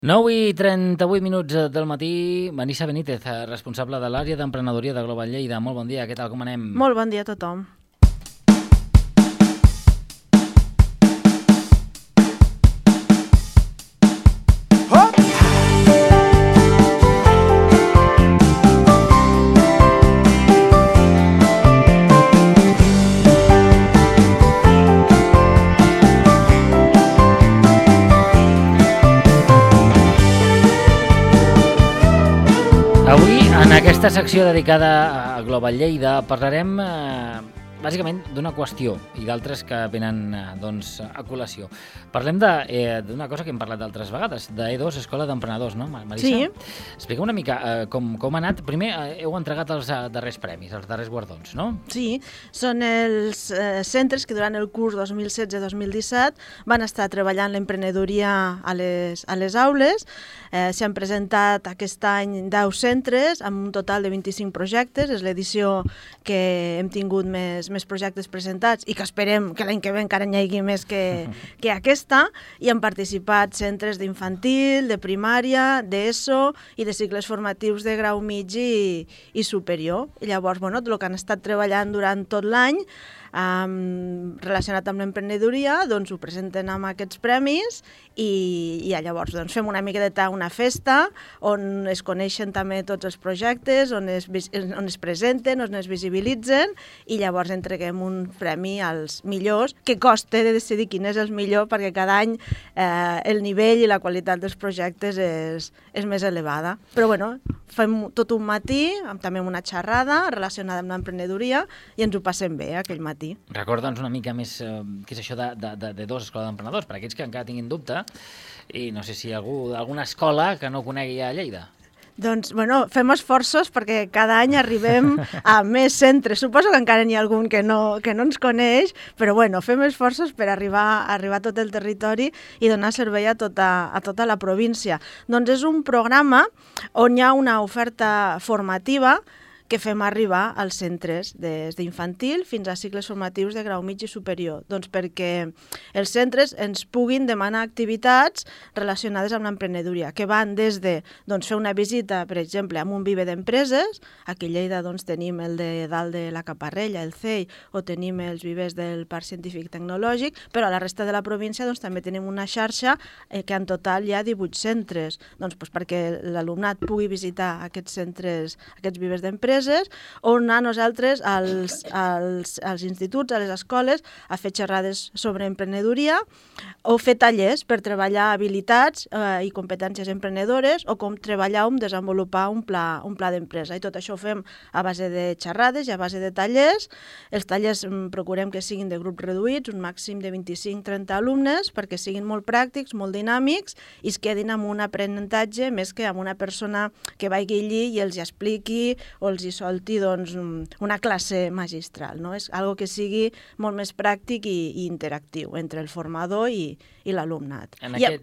9 i 38 minuts del matí. Marisa Benítez, responsable de l'àrea d'emprenedoria de Global Lleida. Molt bon dia, què tal, com anem? Molt bon dia a tothom. Avui, en aquesta secció dedicada a Global Lleida, parlarem bàsicament d'una qüestió i d'altres que venen a col·lació. Parlem d'una cosa que hem parlat d'altres vegades, d'E2, Escola d'Emprenedors, no, Marisa? Sí. Explica una mica com ha anat. Primer, heu entregat els darrers premis, els darrers guardons, no? Sí, són els centres que durant el curs 2016-2017 van estar treballant l'emprenedoria a les aules. S'han presentat aquest any 10 centres amb un total de 25 projectes. És l'edició que hem tingut més projectes presentats i que esperem que l'any que ve encara n'hi hagi més que aquesta. I han participat centres d'infantil, de primària, d'ESO i de cicles formatius de grau mig i superior. I llavors, el que han estat treballant durant tot l'any relacionat amb l'emprenedoria, ho presenten amb aquests premis i llavors fem una miqueta una festa on es coneixen també tots els projectes, on es presenten, on es visibilitzen i llavors entreguem un premi als millors, que costa de decidir quin és el millor perquè cada any el nivell i la qualitat dels projectes és més elevada. Però fem tot un matí, també amb una xerrada relacionada amb l'emprenedoria i ens ho passem bé aquell matí. Recorda'ns una mica més què és això d'E2, Escola d'Emprenedors, per aquells que encara tinguin dubte, i no sé si hi ha alguna escola que no conegui a Lleida. Doncs, fem esforços perquè cada any arribem a més centres. Suposo que encara n'hi ha algun que no ens coneix, però fem esforços per arribar a tot el territori i donar servei a tota la província. Doncs és un programa on hi ha una oferta formativa que fem arribar als centres des d'infantil fins a cicles formatius de grau mig i superior, perquè els centres ens puguin demanar activitats relacionades amb l'emprenedoria, que van des de fer una visita, per exemple, amb un viver d'empreses. Aquí a Lleida tenim el de dalt de la Caparrella, el CEI, o tenim els vivers del Parc Científic Tecnològic, però a la resta de la província també tenim una xarxa que en total hi ha 18 centres, perquè l'alumnat pugui visitar aquests centres, aquests vivers d'empreses, on a nosaltres, als instituts, a les escoles, a fer xerrades sobre emprenedoria o fer tallers per treballar habilitats i competències emprenedores o com treballar o desenvolupar un pla d'empresa. I tot això ho fem a base de xerrades i a base de tallers. Els tallers procurem que siguin de grups reduïts, un màxim de 25-30 alumnes, perquè siguin molt pràctics, molt dinàmics i es quedin amb un aprenentatge més que amb una persona que vagi allí i els expliqui o els solti una classe magistral, no? És algo que sigui molt més pràctic i interactiu entre el formador i l'alumnat.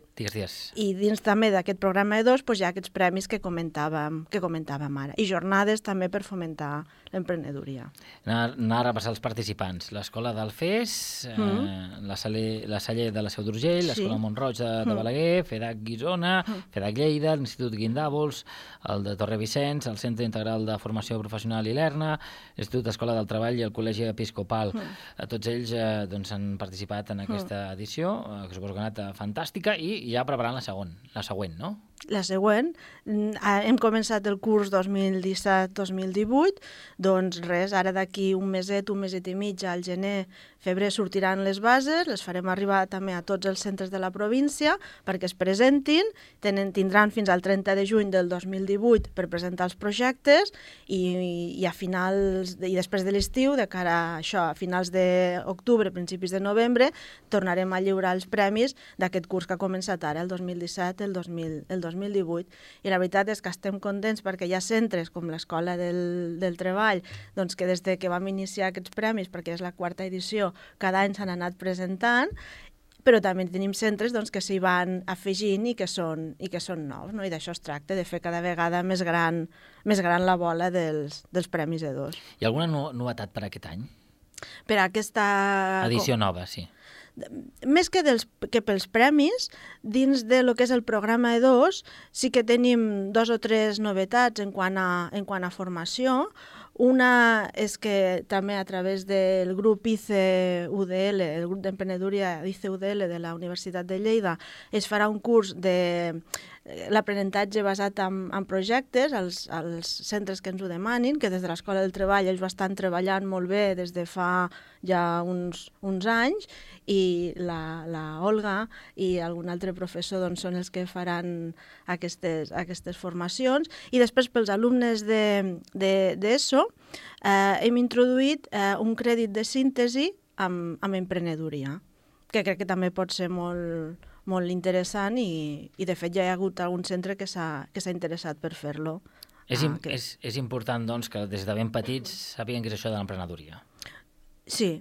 I dins també d'aquest programa E2 hi ha aquests premis que comentàvem ara, i jornades també per fomentar l'emprenedoria. Anar a repassar els participants. L'Escola d'Alfés, la Salle de la Seu d'Urgell, l'Escola Montroig de Balaguer, FEDAC Guissona, FEDAC Lleida, l'Institut Guindàvols, el de Torre Vicenç, el Centre Integral de Formació Professional i l'ERNA, l'Institut Escola del Treball i el Col·legi Episcopal. Tots ells han participat en aquesta edició, que suposo que ha anat fantàstica, i ja preparant la següent, no? La següent, hem començat el curs 2017-2018, doncs res, ara d'aquí un meset i mig, al gener, febrer, sortiran les bases, les farem arribar també a tots els centres de la província perquè es presentin, tindran fins al 30 de juny del 2018 per presentar els projectes i després de l'estiu, de cara a això, a finals d'octubre, principis de novembre, tornarem a lliurar els premis d'aquest curs que ha començat ara, el 2017, el 2018. I la veritat és que estem contents perquè hi ha centres com l'Escola del Treball, que des que vam iniciar aquests premis, perquè és la 4ª edició, cada any s'han anat presentant, però també tenim centres que s'hi van afegint i que són nous, no? I d'això es tracta, de fer cada vegada més gran la bola dels premis E2. Hi ha alguna novetat per aquest any? Per aquesta Edició nova, sí. més que pels premis, dins de lo que és el programa E2, sí que tenim 2 o 3 novetats en quant a formació. Una és que també a través del grup ICE-UDL, el grup d'emprenedoria ICE-UDL de la Universitat de Lleida, es farà un curs de l'aprenentatge basat en projectes als centres que ens ho demanin, que des de l'Escola del Treball ells ho estan treballant molt bé des de fa ja uns anys, i la Olga i algun altre professor són els que faran aquestes formacions. I després pels alumnes d'ESO hem introduït un crèdit de síntesi amb emprenedoria, que crec que també pot ser molt interessant i de fet ja hi ha hagut algun centre que s'ha interessat per fer-lo. És important, doncs, que des de ben petits sàpiguen què és això de l'emprenedoria. Sí,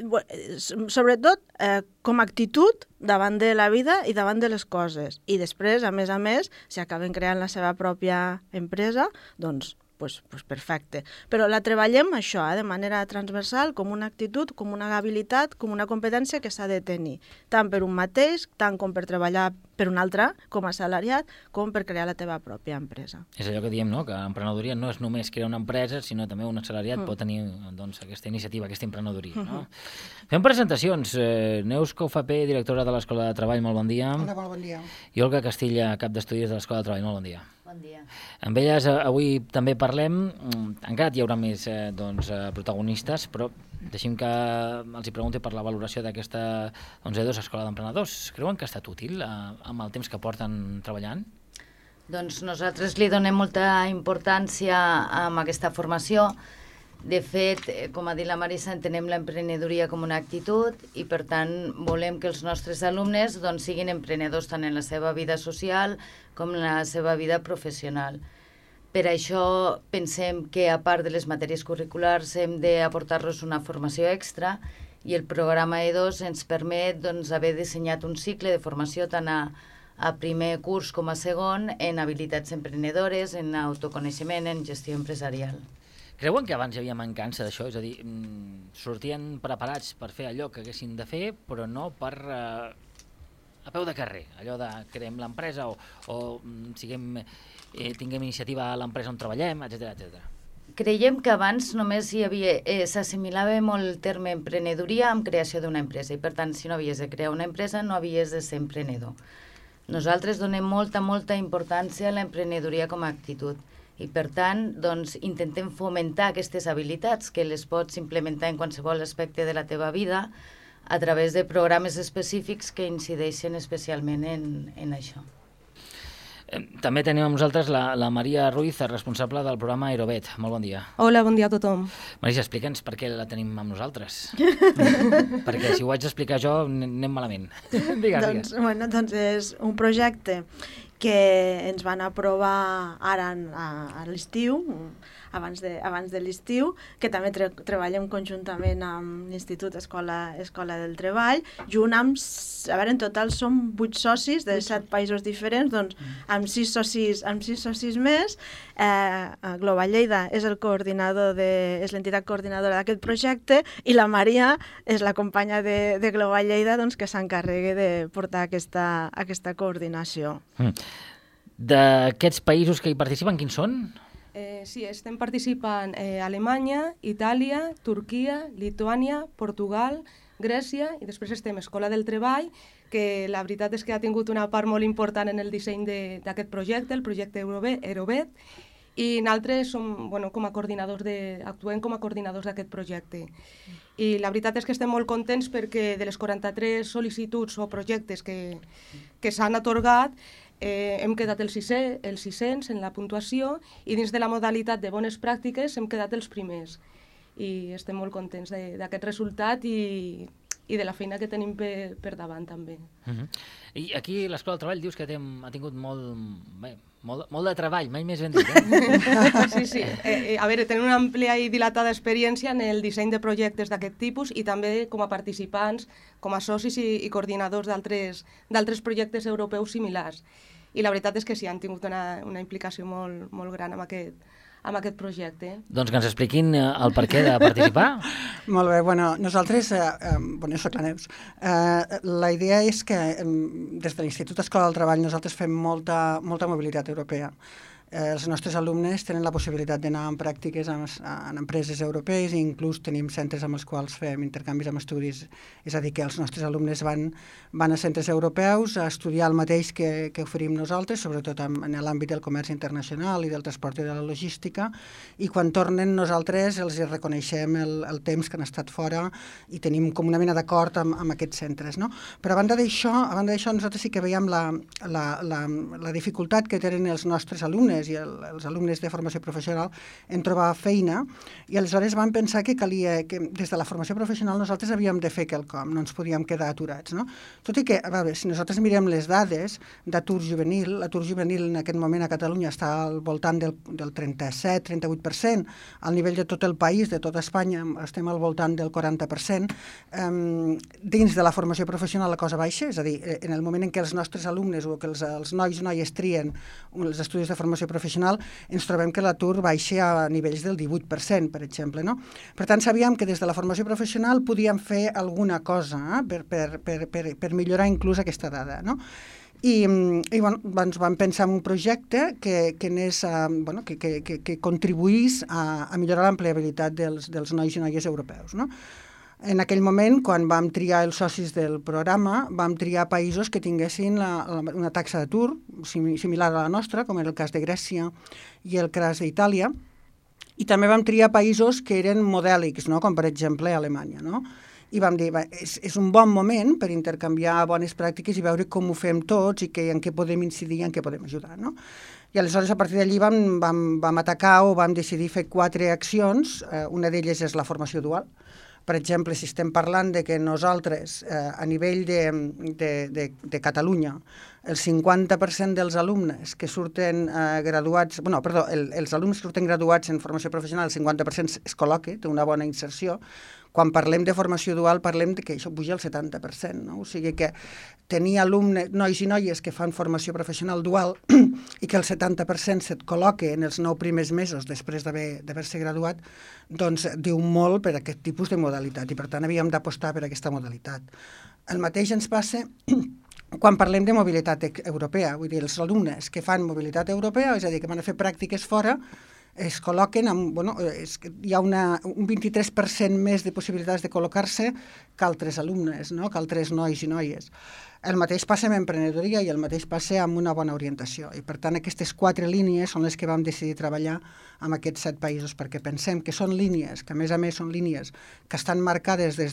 sobretot com a actitud davant de la vida i davant de les coses. I després, a més, si acaben creant la seva pròpia empresa, doncs perfecte. Però la treballem això, de manera transversal, com una actitud, com una habilitat, com una competència que s'ha de tenir, tant per un mateix, tant com per treballar per un altre, com a assalariat, com per crear la teva pròpia empresa. És allò que diem, no?, que l'emprenedoria no és només crear una empresa, sinó també un assalariat pot tenir aquesta iniciativa, aquesta emprenedoria. No? Fem presentacions. Neus Coufapé, directora de l'Escola de Treball, molt bon dia. Hola, molt bon dia. I Olga Castilla, cap d'estudis de l'Escola de Treball, molt bon dia. Bon dia. Amb elles avui també parlem, encara hi haurà més protagonistes, però deixem que els hi pregunti per la valoració d'aquesta E2 Escola d'Emprenedors. Creuen que ha estat útil amb el temps que porten treballant? Doncs nosaltres li donem molta importància a aquesta formació. De fet, com ha dit la Marisa, entenem l'emprenedoria com una actitud i, per tant, volem que els nostres alumnes siguin emprenedors tant en la seva vida social com en la seva vida professional. Per això pensem que, a part de les matèries curriculars, hem d'aportar-los una formació extra i el programa E2 ens permet haver dissenyat un cicle de formació tant a primer curs com a segon en habilitats emprenedores, en autoconeixement, en gestió empresarial. Creuen que abans hi havia mancança d'això? És a dir, sortien preparats per fer allò que haguessin de fer, però no per a peu de carrer, allò de creem l'empresa o tinguem iniciativa a l'empresa on treballem, etc. Creiem que abans només s'assimilava molt el terme emprenedoria amb creació d'una empresa i, per tant, si no havies de crear una empresa, no havies de ser emprenedor. Nosaltres donem molta importància a l'emprenedoria com a actitud. I, per tant, intentem fomentar aquestes habilitats que les pots implementar en qualsevol aspecte de la teva vida a través de programes específics que incideixen especialment en això. També tenim amb nosaltres la Maria Ruiz, responsable del programa Aerobet. Molt bon dia. Hola, bon dia a tothom. Marisa, explica'ns per què la tenim amb nosaltres. Perquè si ho haig d'explicar jo, anem malament. Digues. Doncs és un projecte que ens van aprovar ara a l'estiu, abans de l'estiu, que també treballem conjuntament amb l'Institut Escola del Treball, junt amb, en total som 8 socis de 7 països diferents, doncs amb 6 socis més. Global Lleida és és l'entitat coordinadora d'aquest projecte i la Maria és la companya de Global Lleida que s'encarrega de portar aquesta coordinació. D'aquests països que hi participen, quins són? Sí, estem participant Alemanya, Itàlia, Turquia, Lituània, Portugal, Grècia i després estem Escola del Treball, que la veritat és que ha tingut una part molt important en el disseny d'aquest projecte, el projecte Aerobet, i nosaltres actuem com a coordinadors d'aquest projecte. I la veritat és que estem molt contents perquè de les 43 sol·licituds o projectes que s'han atorgat, hem quedat els 600 en la puntuació i dins de la modalitat de bones pràctiques hem quedat els primers. I estem molt contents d'aquest resultat i de la feina que tenim per davant també. I aquí l'Escola del Treball dius que ha tingut molt de treball, mai més ben dit. Sí. A veure, tenen una àmplia i dilatada experiència en el disseny de projectes d'aquest tipus i també com a participants, com a socis i coordinadors d'altres projectes europeus similars. I la veritat és que sí, han tingut una implicació molt gran amb amb aquest projecte. Doncs que ens expliquin el perquè de participar. Molt bé, nosaltres, jo soc la Neus, la idea és que des de l'Institut Escola del Treball nosaltres fem molta mobilitat europea. Els nostres alumnes tenen la possibilitat d'anar en pràctiques en empreses europees i inclús tenim centres amb els quals fem intercanvis amb estudis. És a dir, que els nostres alumnes van a centres europeus a estudiar el mateix que oferim nosaltres, sobretot en l'àmbit del comerç internacional i del transport i de la logística, i quan tornen nosaltres els reconeixem el temps que han estat fora i tenim com una mena d'acord amb aquests centres. No? Però a banda d'això, nosaltres sí que veiem la dificultat que tenen els nostres alumnes i els alumnes de formació professional en trobar feina, i aleshores vam pensar que calia que des de la formació professional nosaltres havíem de fer quelcom, no ens podíem quedar aturats. No? Tot i que, si nosaltres mirem les dades d'atur juvenil, l'atur juvenil en aquest moment a Catalunya està al voltant del 37-38%, al nivell de tot el país, de tota Espanya, estem al voltant del 40%. Dins de la formació professional la cosa baixa, és a dir, en el moment en què els nostres alumnes o que els nois i noies trien els estudis de formació professional, ens trobem que l'atur baixa a nivells del 18%, per exemple. No? Per tant, sabíem que des de la formació professional podíem fer alguna cosa per millorar inclús aquesta dada. No? I vam pensar en un projecte que contribuís a millorar l'empleabilitat dels nois i noies europeus. No? En aquell moment, quan vam triar els socis del programa, vam triar països que tinguessin una taxa d'atur similar a la nostra, com era el cas de Grècia i el cas d'Itàlia, i també vam triar països que eren modèlics, no? Com per exemple Alemanya. No? I vam dir, és un bon moment per intercanviar bones pràctiques i veure com ho fem tots i en què podem incidir i en què podem ajudar. No? I aleshores, a partir d'allí, vam atacar o vam decidir fer 4 accions. Una d'elles és la formació dual. Per exemple, si estem parlant de que nosaltres, a nivell de Catalunya, el 50% dels alumnes que surten graduats, els alumnes que surten graduats en formació professional, el 50% es col·loca, té una bona inserció. Quan parlem de formació dual, parlem de que això puja al 70%. No? O sigui que tenir alumnes, nois i noies que fan formació professional dual i que el 70% se't col·loque en els 9 primers mesos després d'haver-se graduat, doncs diu molt per aquest tipus de modalitat i per tant havíem d'apostar per aquesta modalitat. El mateix ens passa quan parlem de mobilitat europea, vull dir, els alumnes que fan mobilitat europea, és a dir, que van a fer pràctiques fora, es col·loquen hi ha un 23% més de possibilitats de col·locar-se que altres alumnes, no? Que altres nois i noies. El mateix passa amb emprenedoria i el mateix passa amb una bona orientació. I per tant aquestes 4 línies són les que vam decidir treballar amb aquests 7 països, perquè pensem que són línies, que a més són línies que estan marcades des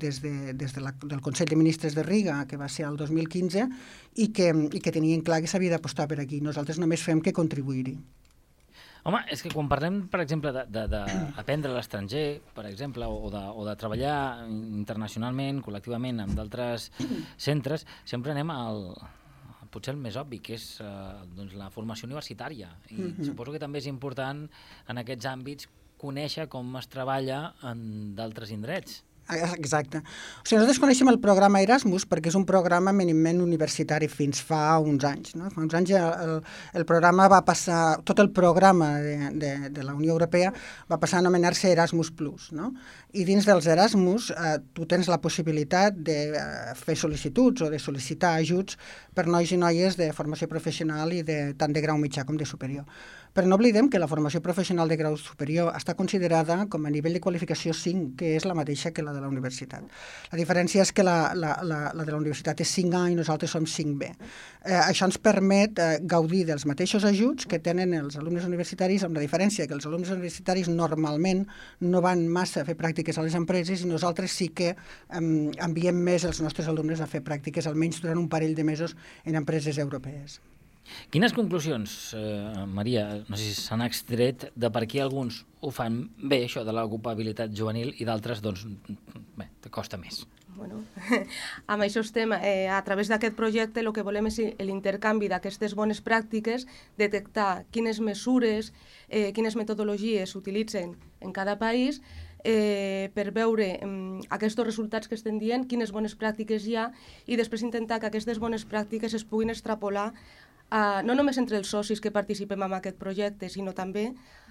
del Consell de Ministres de Riga, que va ser el 2015, i que tenien clar que s'havia d'apostar per aquí. Nosaltres només fem que contribuir-hi. Home, és que quan parlem, per exemple, d'aprendre a l'estranger, per exemple, o de treballar internacionalment, col·lectivament, amb d'altres centres, sempre anem potser el més obvi, que és la formació universitària. I suposo que també és important en aquests àmbits conèixer com es treballa en d'altres indrets. Exacte. O sigui, nosaltres coneixem el programa Erasmus perquè és un programa eminentment universitari fins fa uns anys. No? Fa uns anys el programa va passar, tot el programa de la Unió Europea va passar a anomenar-se Erasmus+. No? I dins dels Erasmus tu tens la possibilitat de fer sol·licituds o de sol·licitar ajuts per nois i noies de formació professional i tant de grau mitjà com de superior. Però no oblidem que la formació professional de grau superior està considerada com a nivell de qualificació 5, que és la mateixa que la de la universitat. La diferència és que la de la universitat és 5A i nosaltres som 5B. Això ens permet gaudir dels mateixos ajuts que tenen els alumnes universitaris, amb la diferència que els alumnes universitaris normalment no van massa a fer pràctiques a les empreses i nosaltres sí que enviem més els nostres alumnes a fer pràctiques almenys durant un parell de mesos en empreses europees. Quines conclusions, Maria, no sé si s'han extret de per què alguns ho fan bé, això de l'ocupabilitat juvenil, i d'altres, doncs, bé, te costa més? Bueno, amb això estem. A través d'aquest projecte el que volem és l'intercanvi d'aquestes bones pràctiques, detectar quines mesures, quines metodologies s'utilitzen en cada país, per veure aquests resultats que estem dient, quines bones pràctiques hi ha, i després intentar que aquestes bones pràctiques es puguin extrapolar no només entre els socis que participem en aquest projecte, sinó també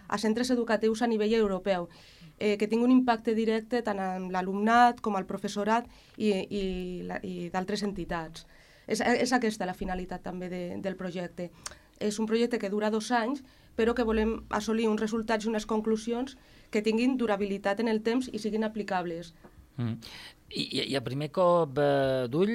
a centres educatius a nivell europeu, que tingui un impacte directe tant en l'alumnat com al professorat i d'altres entitats. És aquesta la finalitat també del projecte. És un projecte que dura 2 anys, però que volem assolir uns resultats i unes conclusions que tinguin durabilitat en el temps i siguin aplicables. I a primer cop d'ull,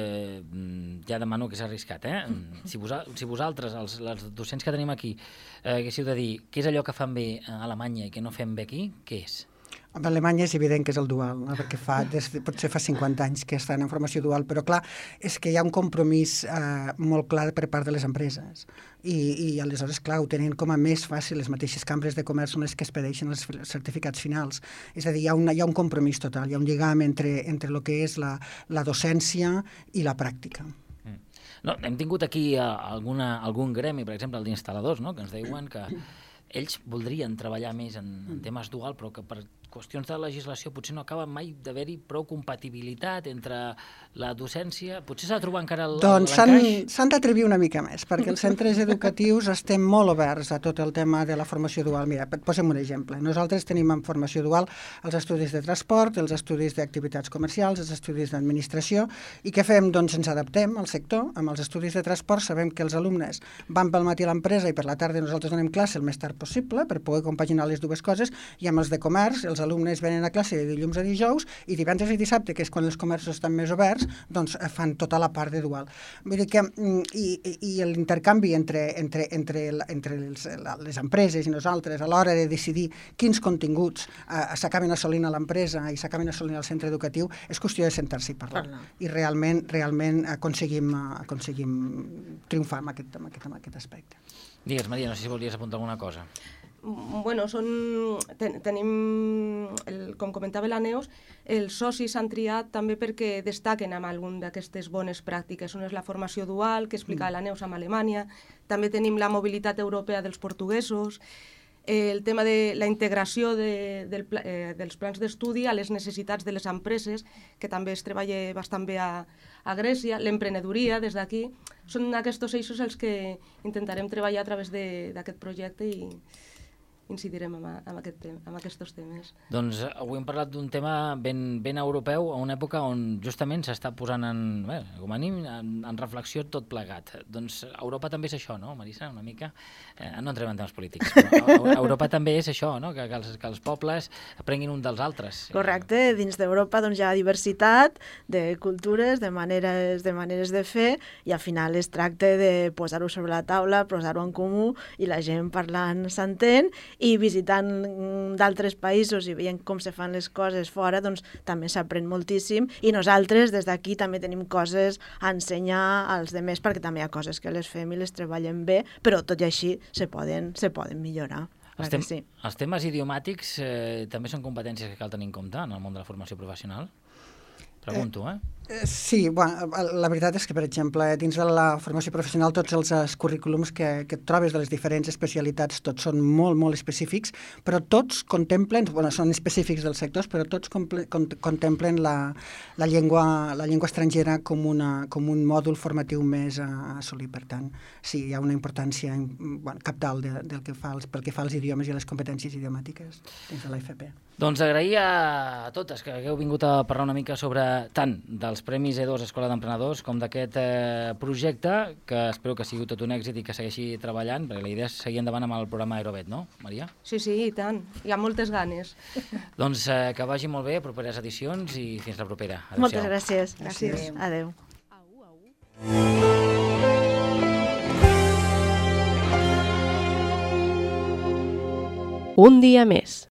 ja demano que és arriscat, si vosaltres, els docents que tenim aquí, haguéssiu de dir què és allò que fan bé a Alemanya i que no fem bé aquí, què és? A Alemanya és evident que és el dual, no? Perquè potser fa 50 anys que estan en formació dual, però clar, és que hi ha un compromís molt clar per part de les empreses i aleshores, clar, ho tenen com a més fàcil, les mateixes cambres de comerç són les que expedeixen els certificats finals. És a dir, hi ha un compromís total, hi ha un lligam entre el que és la docència i la pràctica. No, hem tingut aquí algun gremi, per exemple, el d'instal·ladors, no? Que ens diuen que ells voldrien treballar més en temes dual, però que per qüestions de legislació potser no acaba mai d'haver-hi prou compatibilitat entre la docència. Potser s'ha de trobar encara l'encaix? Doncs s'han d'atrevir una mica més, perquè els centres educatius estem molt oberts a tot el tema de la formació dual. Mira, posem un exemple. Nosaltres tenim en formació dual els estudis de transport, els estudis d'activitats comercials, els estudis d'administració, i què fem? Doncs ens adaptem al sector. Amb els estudis de transport sabem que els alumnes van pel matí a l'empresa i per la tarda nosaltres donem classe el més tard possible per poder compaginar les dues coses, i amb els de comerç els alumnes venen a classe de dilluns a dijous i divendres i dissabte, que és quan els comerços estan més oberts, doncs fan tota la part de dual. Vull dir que i l'intercanvi entre les empreses i nosaltres a l'hora de decidir quins continguts s'acaben assolint a l'empresa i s'acaben assolint al centre educatiu és qüestió de sentar-se i parlar. I realment aconseguim triomfar en aquest aspecte. Digues, Maria, no sé si volies apuntar alguna cosa. Bueno, tenim, com comentava la Neus, els socis s'han triat també perquè destaquen amb algun d'aquestes bones pràctiques. Una és la formació dual, que explicava la Neus, amb Alemanya. També tenim la mobilitat europea dels portuguesos, el tema de la integració dels plans d'estudi a les necessitats de les empreses, que també es treballa bastant bé a Grècia, l'emprenedoria des d'aquí. Són aquests eixos els que intentarem treballar a través d'aquest projecte i incidirem en aquests temes. Doncs avui hem parlat d'un tema ben europeu, a una època on justament s'està posant com a mínim en reflexió tot plegat. Doncs Europa també és això, no, Marisa? Una mica. No entrem en temes polítics, però Europa també és això, no? Que els pobles aprenguin un dels altres. Correcte. Dins d'Europa doncs, hi ha diversitat de cultures, de maneres de fer, i al final es tracta de posar-ho sobre la taula, posar-ho en comú, i la gent parlant s'entén, i visitant d'altres països i veient com se fan les coses fora, doncs també s'aprèn moltíssim, i nosaltres des d'aquí també tenim coses a ensenyar als demés, perquè també hi ha coses que les fem i les treballem bé, però tot i així se poden millorar. Els temes idiomàtics també són competències que cal tenir en compte en el món de la formació professional? Pregunto, Sí, la veritat és que, per exemple, dins de la formació professional tots els currículums que et trobes de les diferents especialitats, tots són molt, molt específics, però tots contemplen, són específics dels sectors, però tots contemplen la llengua estrangera com un mòdul formatiu més a assolir. Per tant, sí, hi ha una importància cabdal pel que fa als idiomes i a les competències idiomàtiques dins de l'FP. Doncs agrair a totes que hagueu vingut a parlar una mica sobre tant dels Premis E2 Escola d'Emprenedors com d'aquest projecte, que espero que sigui tot un èxit i que segueixi treballant, perquè la idea és seguir endavant amb el programa Aerobet, no, Maria? Sí, i tant. Hi ha moltes ganes. Doncs que vagi molt bé, properes edicions, i fins la propera. Moltes gràcies. Gràcies. Adéu. Un dia més.